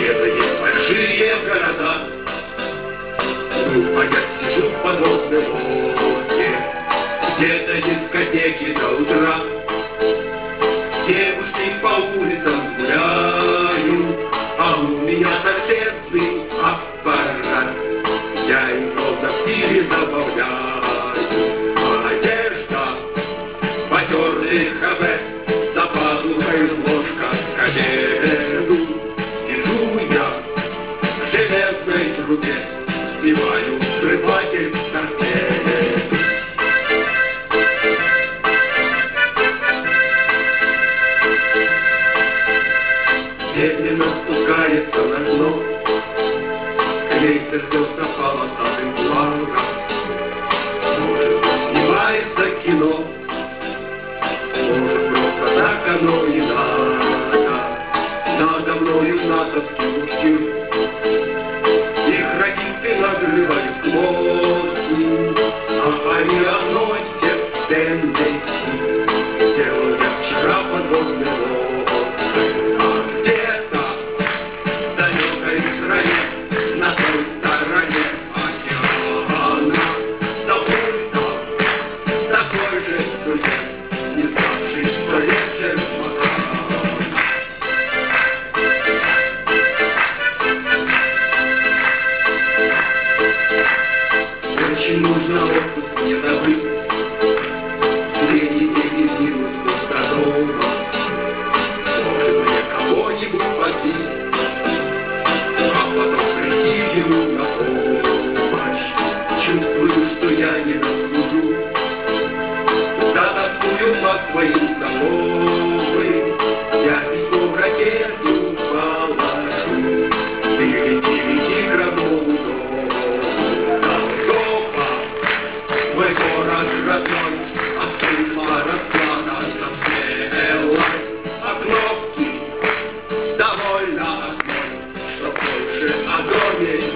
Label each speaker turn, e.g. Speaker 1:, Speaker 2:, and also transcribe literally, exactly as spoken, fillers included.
Speaker 1: Где-то есть большие города. Ну, а я сижу в подводной лодке. Где-то дискотеки до утра. Девушки по улицам гуляют, а у меня торпедный аппарат. Я им словно в тире забавляю. А одежда потертый хабе, за пазухой ложка к обеду. Сижу я в железной трубе, сбиваю взрыватель торпеду. Медленно спускается на дно, крейсер ждется полосатым флагом. Может быть, снимается кино, может, просто так оно и надо. Надо мною натовский мундир, их ракеты надрывают глотку, а авианосец Теннесси сделал я вчера подводной лодкой. А где-то в далекой стране, на той стороне океана, за пультом такой же студент, не знавший сто лет Шермана. Очень нужно отпуск мне добыть, две недели минус до дома. Может, мне кого-нибудь подбить, а потом прийти ему на помощь. Чувствую, что я не дослужу, затаскую по своим знакомым. Я письмо в ракету положу. Ты лети, лети к родному дому. Толстопа, мой город родной, от цинка раскладаться смелость. А кнопки довольно одной, чтоб больше о доме